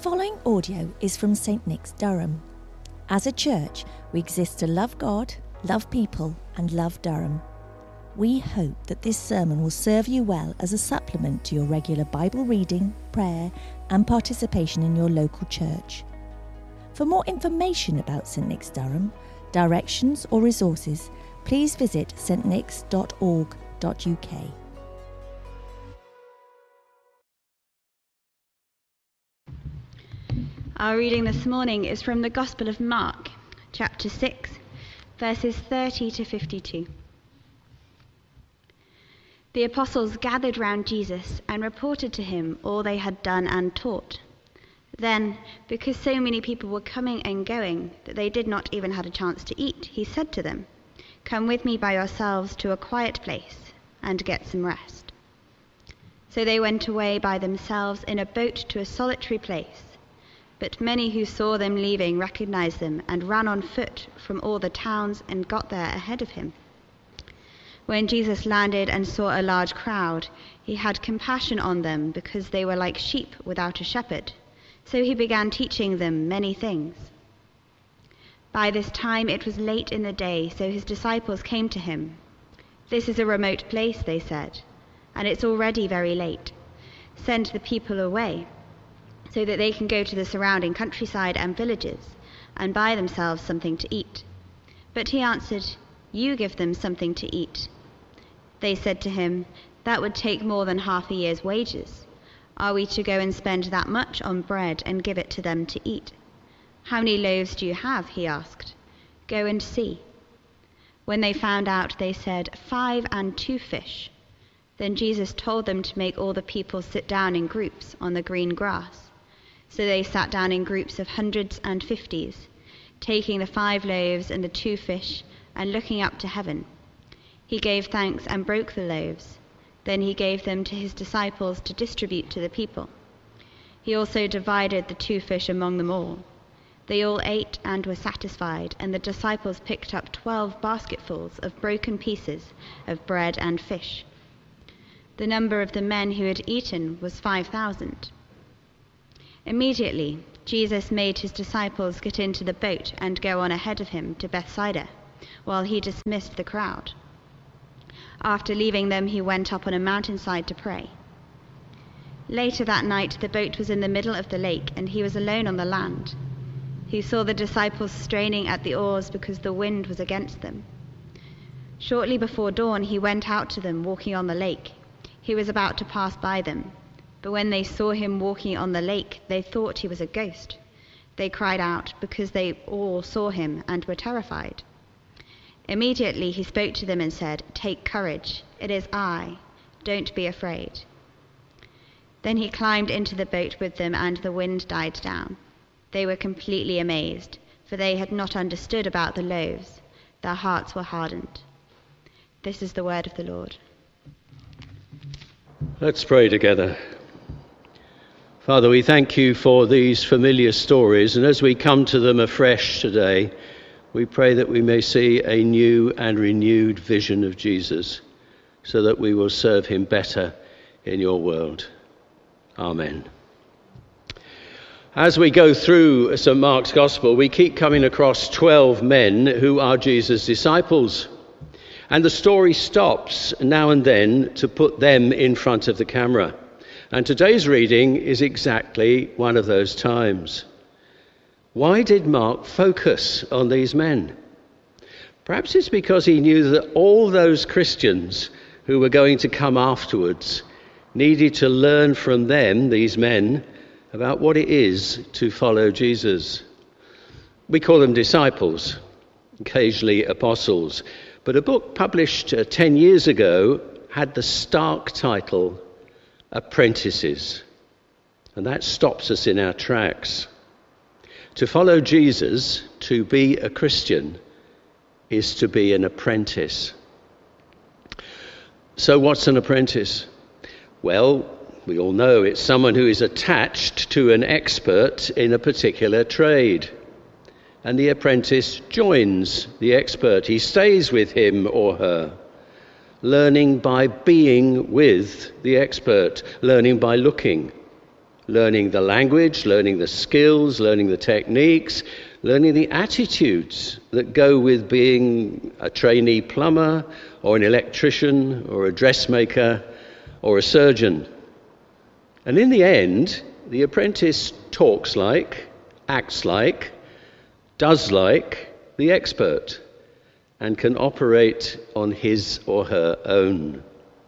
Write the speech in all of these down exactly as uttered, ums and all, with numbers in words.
following audio is from Saint Nick's, Durham. As a church, we exist to love God, love people, and love Durham. We hope that this sermon will serve you well as a supplement to your regular Bible reading, prayer, and participation in your local church. For more information about Saint Nick's, Durham, directions or resources, please visit s t nicks dot org dot u k. Our reading this morning is from the Gospel of Mark, chapter six, verses thirty to fifty-two. The apostles gathered round Jesus and reported to him all they had done and taught. Then, because so many people were coming and going that they did not even have a chance to eat, he said to them, "Come with me by yourselves to a quiet place and get some rest." So they went away by themselves in a boat to a solitary place. But many who saw them leaving recognized them and ran on foot from all the towns and got there ahead of him. When Jesus landed and saw a large crowd, he had compassion on them because they were like sheep without a shepherd. So he began teaching them many things. By this time it was late in the day, so his disciples came to him. "This is a remote place," they said, "and it's already very late. Send the people away, so that they can go to the surrounding countryside and villages and buy themselves something to eat." But he answered, "You give them something to eat." They said to him, "That would take more than half a year's wages. Are we to go and spend that much on bread and give it to them to eat?" "How many loaves do you have?" he asked. "Go and see." When they found out, they said, "Five and two fish." Then Jesus told them to make all the people sit down in groups on the green grass. So they sat down in groups of hundreds and fifties, taking the five loaves and the two fish and looking up to heaven. He gave thanks and broke the loaves. Then he gave them to his disciples to distribute to the people. He also divided the two fish among them all. They all ate and were satisfied, and the disciples picked up twelve basketfuls of broken pieces of bread and fish. The number of the men who had eaten was five thousand. Immediately, Jesus made his disciples get into the boat and go on ahead of him to Bethsaida, while he dismissed the crowd. After leaving them, he went up on a mountainside to pray. Later that night, the boat was in the middle of the lake, and he was alone on the land. He saw the disciples straining at the oars because the wind was against them. Shortly before dawn, he went out to them, walking on the lake. He was about to pass by them. But when they saw him walking on the lake, they thought he was a ghost. They cried out because they all saw him and were terrified. Immediately he spoke to them and said, "Take courage, it is I. Don't be afraid." Then he climbed into the boat with them, and the wind died down. They were completely amazed, for they had not understood about the loaves. Their hearts were hardened. This is the word of the Lord. Let's pray together. Father, we thank you for these familiar stories, and as we come to them afresh today, we pray that we may see a new and renewed vision of Jesus, so that we will serve him better in your world. Amen. As we go through Saint Mark's Gospel, we keep coming across twelve men who are Jesus' disciples, and the story stops now and then to put them in front of the camera. And today's reading is exactly one of those times. Why did Mark focus on these men? Perhaps it's because he knew that all those Christians who were going to come afterwards needed to learn from them, these men, about what it is to follow Jesus. We call them disciples, occasionally apostles, but a book published uh, ten years ago had the stark title, Apprentices. And that stops us in our tracks. To follow Jesus, to be a Christian, is to be an apprentice. So what's an apprentice? Well, we all know it's someone who is attached to an expert in a particular trade. And the apprentice joins the expert. He stays with him or her, learning by being with the expert, learning by looking, learning the language, learning the skills, learning the techniques, learning the attitudes that go with being a trainee plumber or an electrician or a dressmaker or a surgeon. And in the end, the apprentice talks like, acts like, does like the expert and can operate on his or her own.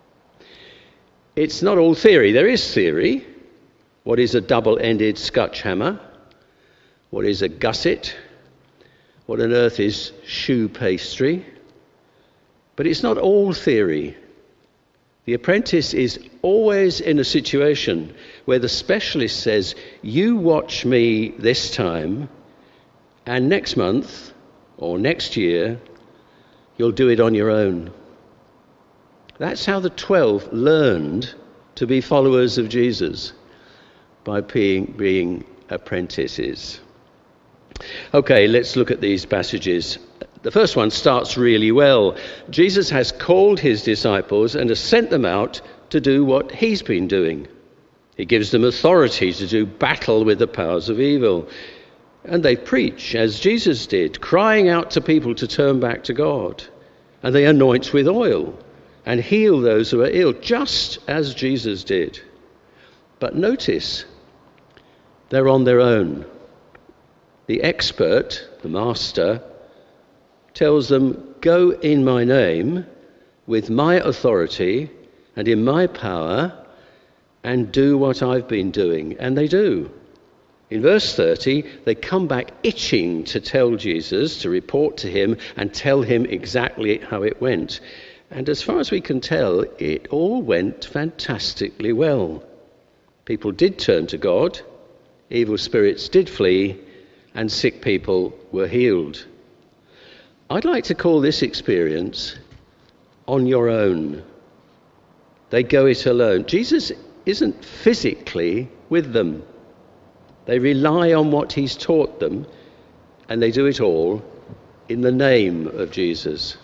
It's not all theory. There is theory. What is a double-ended Scotch hammer? What is a gusset? What on earth is shoe pastry? But it's not all theory. The apprentice is always in a situation where the specialist says, you watch me this time, and next month or next year, you'll do it on your own. That's how the twelve learned to be followers of Jesus, by being, being apprentices. Okay, let's look at these passages. The first one starts really well. Jesus has called his disciples and has sent them out to do what he's been doing. He gives them authority to do battle with the powers of evil. And they preach, as Jesus did, crying out to people to turn back to God. And they anoint with oil and heal those who are ill, just as Jesus did. But notice, they're on their own. The expert, the master, tells them, go in my name, with my authority and in my power, and do what I've been doing. And they do. In verse thirty, they come back itching to tell Jesus, to report to him, and tell him exactly how it went. And as far as we can tell, it all went fantastically well. People did turn to God, evil spirits did flee, and sick people were healed. I'd like to call this experience on your own. They go it alone. Jesus isn't physically with them. They rely on what he's taught them, and they do it all in the name of Jesus.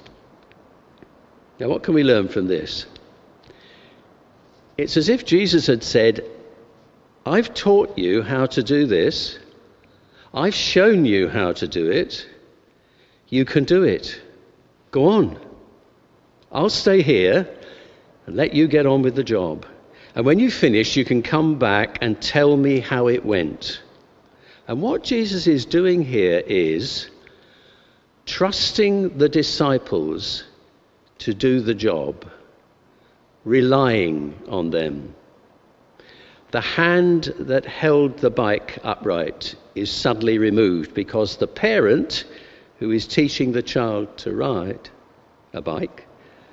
Now, what can we learn from this? It's as if Jesus had said, I've taught you how to do this. I've shown you how to do it. You can do it. Go on. I'll stay here and let you get on with the job. And when you finish, you can come back and tell me how it went. And what Jesus is doing here is trusting the disciples to do the job, relying on them. The hand that held the bike upright is suddenly removed because the parent who is teaching the child to ride a bike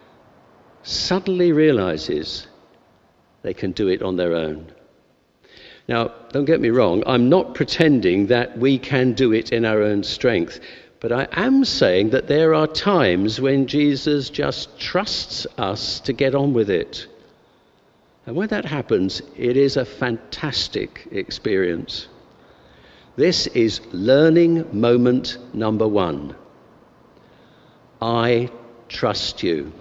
suddenly realizes they can do it on their own. Now, don't get me wrong, I'm not pretending that we can do it in our own strength, but I am saying that there are times when Jesus just trusts us to get on with it. And when that happens, it is a fantastic experience. This is learning moment number one. I trust you.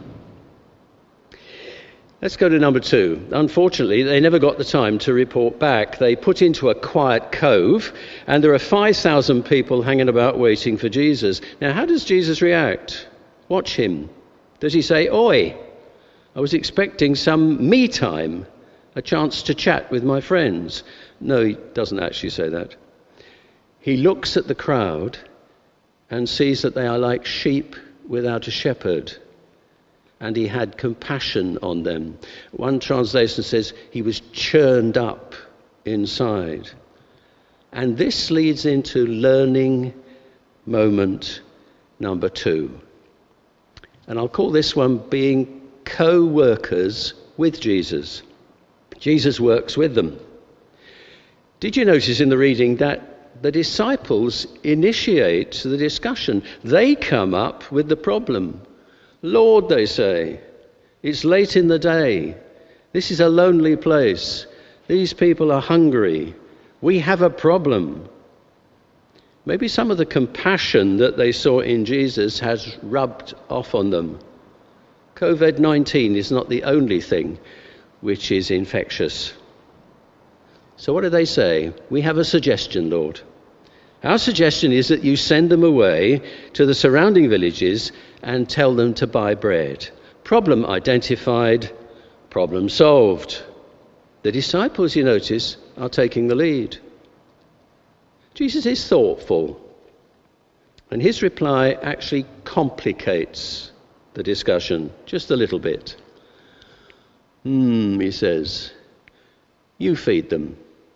Let's go to number two. Unfortunately, they never got the time to report back. They put into a quiet cove, and there are five thousand people hanging about waiting for Jesus. Now, how does Jesus react? Watch him. Does he say, "Oi, I was expecting some me time, a chance to chat with my friends"? No, he doesn't actually say that. He looks at the crowd and sees that they are like sheep without a shepherd. And he had compassion on them. One translation says he was churned up inside. And this leads into learning moment number two. And I'll call this one being co-workers with Jesus. Jesus works with them. Did you notice in the reading that the disciples initiate the discussion? They come up with the problem. Lord, they say, it's late in the day. This is a lonely place. These people are hungry. We have a problem. Maybe some of the compassion that they saw in Jesus has rubbed off on them. covid nineteen is not the only thing which is infectious. So what do they say? We have a suggestion, Lord. Our suggestion is that you send them away to the surrounding villages and tell them to buy bread. Problem identified, problem solved. The disciples, you notice, are taking the lead. Jesus is thoughtful, and his reply actually complicates the discussion just a little bit. Hmm, he says, you feed them.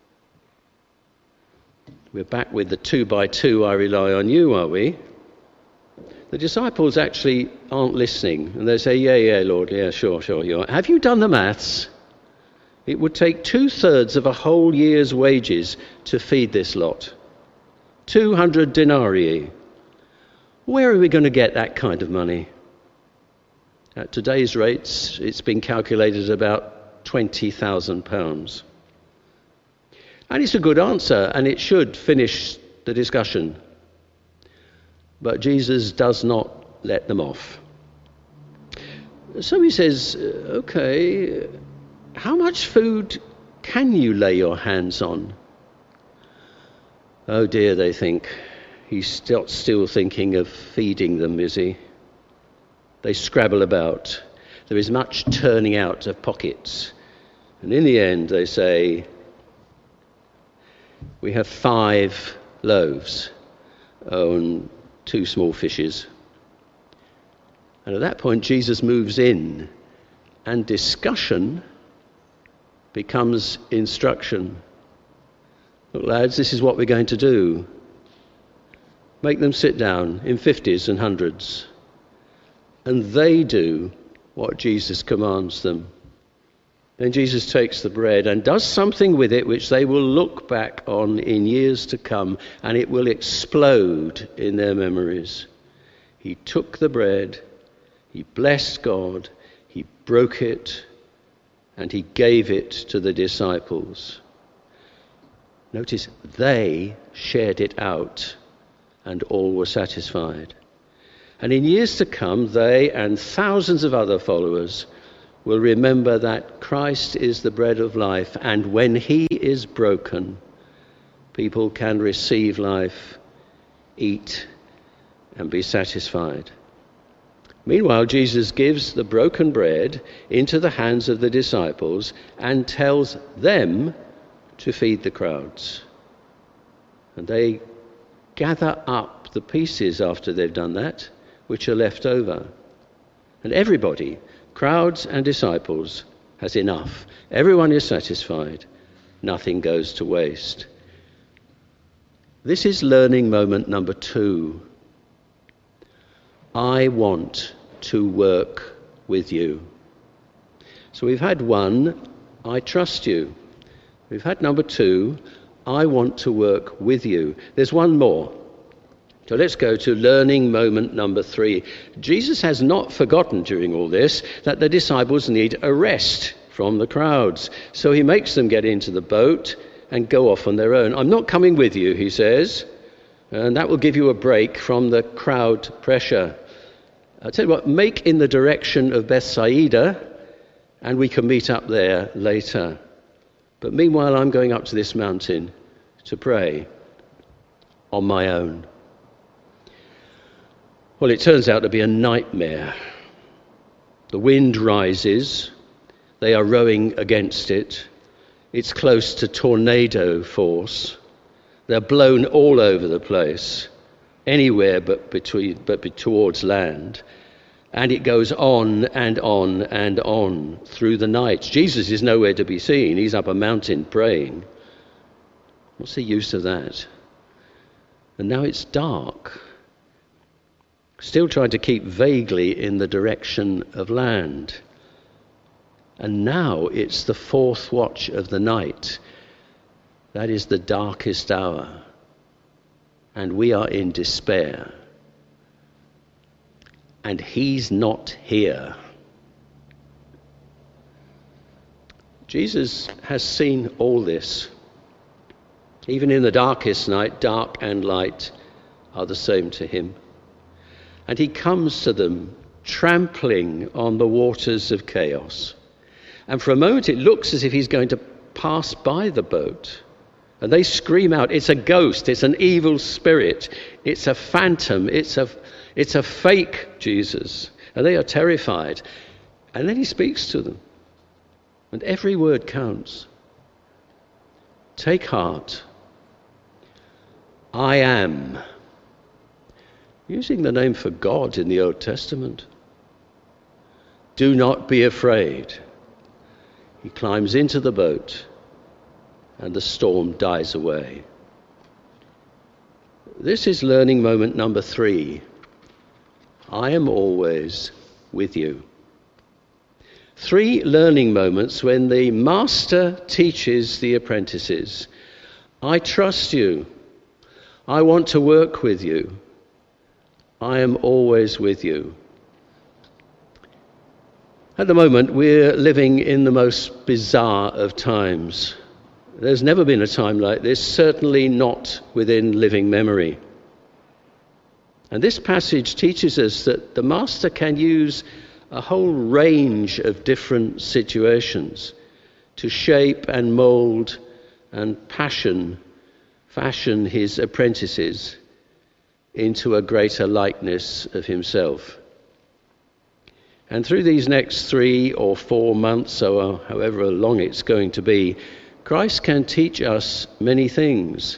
We're back with the two by two, I rely on you, are we? The disciples actually aren't listening, and they say, yeah, yeah, Lord, yeah, sure, sure. You're... Have you done the maths? It would take two-thirds of a whole year's wages to feed this lot. two hundred denarii. Where are we going to get that kind of money? At today's rates, it's been calculated about twenty thousand pounds. And it's a good answer, and it should finish the discussion. But Jesus does not let them off. So he says, okay, how much food can you lay your hands on? Oh dear, they think. He's still, still thinking of feeding them, is he? They scrabble about. There is much turning out of pockets. And in the end, they say, we have five loaves, oh, and two small fishes. And at that point, Jesus moves in, and discussion becomes instruction. Look, lads, this is what we're going to do. Make them sit down in fifties and hundreds. And they do what Jesus commands them. Then Jesus takes the bread and does something with it which they will look back on in years to come, and it will explode in their memories. He took the bread, he blessed God, he broke it, and he gave it to the disciples. Notice, they shared it out, and all were satisfied. And in years to come, they and thousands of other followers will remember that Christ is the bread of life, and when he is broken, people can receive life, eat, and be satisfied. Meanwhile, Jesus gives the broken bread into the hands of the disciples and tells them to feed the crowds. And they gather up the pieces after they've done that, which are left over. And everybody, crowds and disciples, has enough. Everyone is satisfied. Nothing goes to waste. This is learning moment number two. I want to work with you. So we've had one, I trust you. We've had number two, I want to work with you. There's one more. So let's go to learning moment number three. Jesus has not forgotten during all this that the disciples need a rest from the crowds. So he makes them get into the boat and go off on their own. I'm not coming with you, he says, and that will give you a break from the crowd pressure. I'll tell you what, make in the direction of Bethsaida, and we can meet up there later. But meanwhile, I'm going up to this mountain to pray on my own. Well, it turns out to be a nightmare. The wind rises. They are rowing against it. It's close to tornado force. They're blown all over the place, anywhere but between, but towards land. And it goes on and on and on through the night. Jesus is nowhere to be seen. He's up a mountain praying. What's the use of that? And now it's dark. Still trying to keep vaguely in the direction of land. And now it's the fourth watch of the night. That is the darkest hour. And we are in despair. And he's not here. Jesus has seen all this. Even in the darkest night, dark and light are the same to him. And he comes to them, trampling on the waters of chaos. And for a moment it looks as if he's going to pass by the boat. And they scream out, it's a ghost, it's an evil spirit, it's a phantom, it's a, it's a fake Jesus. And they are terrified. And then he speaks to them. And every word counts. Take heart. I am. Using the name for God in the Old Testament. Do not be afraid. He climbs into the boat and the storm dies away. This is learning moment number three. I am always with you. Three learning moments when the master teaches the apprentices. I trust you. I want to work with you. I am always with you. At the moment, we're living in the most bizarre of times. There's never been a time like this, certainly not within living memory. And this passage teaches us that the Master can use a whole range of different situations to shape and mould and passion, fashion his apprentices into a greater likeness of himself. And through these next three or four months, or however long it's going to be, Christ can teach us many things.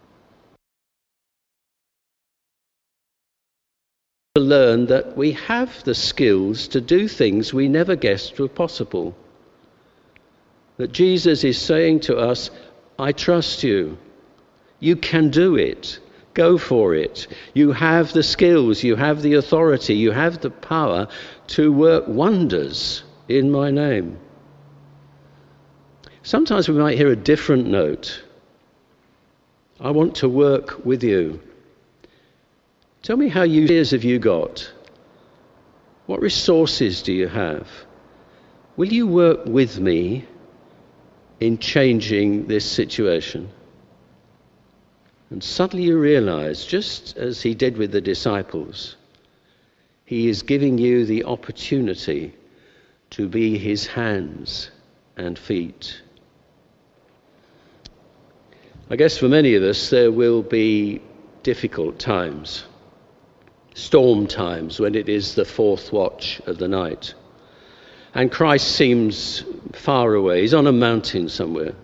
To learn that we have the skills to do things we never guessed were possible. That Jesus is saying to us, I trust you. You can do it. Go for it. You have the skills, you have the authority, you have the power to work wonders in my name. Sometimes we might hear a different note. I want to work with you. Tell me how many years have you got? What resources do you have? Will you work with me in changing this situation? And suddenly you realize, just as he did with the disciples, he is giving you the opportunity to be his hands and feet. I guess for many of us there will be difficult times, storm times when it is the fourth watch of the night. And Christ seems far away, he's on a mountain somewhere.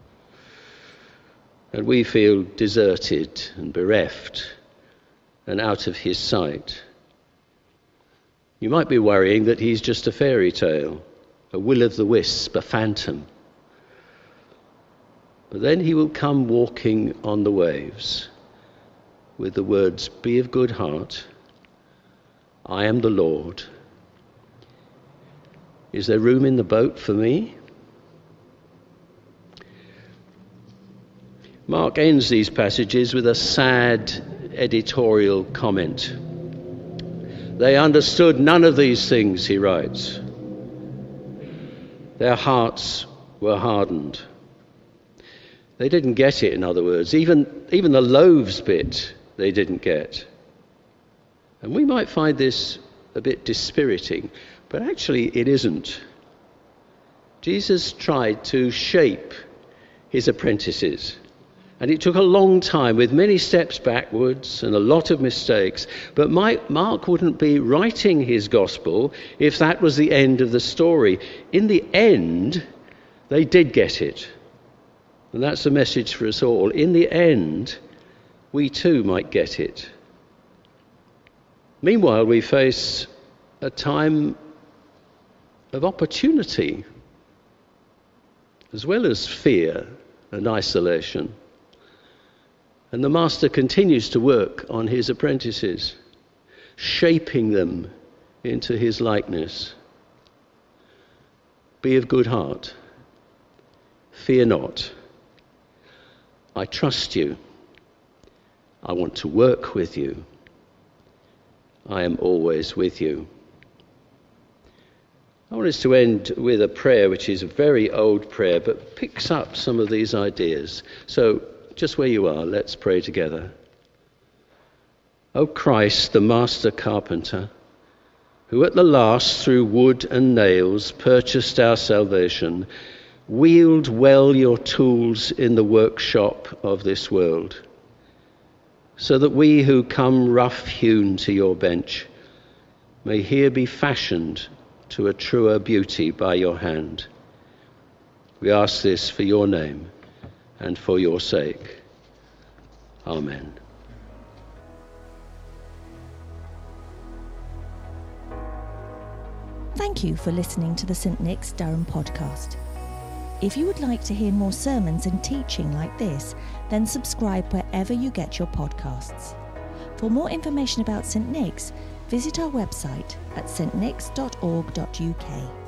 And we feel deserted and bereft and out of his sight. You might be worrying that he's just a fairy tale, a will-o'-the-wisp, a phantom. But then he will come walking on the waves with the words, be of good heart, I am the Lord. Is there room in the boat for me? Mark ends these passages with a sad editorial comment. They understood none of these things, he writes. Their hearts were hardened. They didn't get it, in other words. Even, even the loaves bit they didn't get. And we might find this a bit dispiriting, but actually it isn't. Jesus tried to shape his apprentices. And it took a long time, with many steps backwards and a lot of mistakes. But Mark wouldn't be writing his gospel if that was the end of the story. In the end, they did get it. And that's a message for us all. In the end, we too might get it. Meanwhile, we face a time of opportunity, as well as fear and isolation. And the Master continues to work on his apprentices, shaping them into his likeness. Be of good heart. Fear not. I trust you. I want to work with you. I am always with you. I want us to end with a prayer which is a very old prayer but picks up some of these ideas. So, just where you are, let's pray together. O Christ, the master carpenter, who at the last through wood and nails purchased our salvation, wield well your tools in the workshop of this world, so that we who come rough-hewn to your bench may here be fashioned to a truer beauty by your hand. We ask this for your name and for your sake. Amen. Thank you for listening to the Saint Nick's Durham podcast. If you would like to hear more sermons and teaching like this, then subscribe wherever you get your podcasts. For more information about Saint Nick's, visit our website at s t nicks dot org dot u k.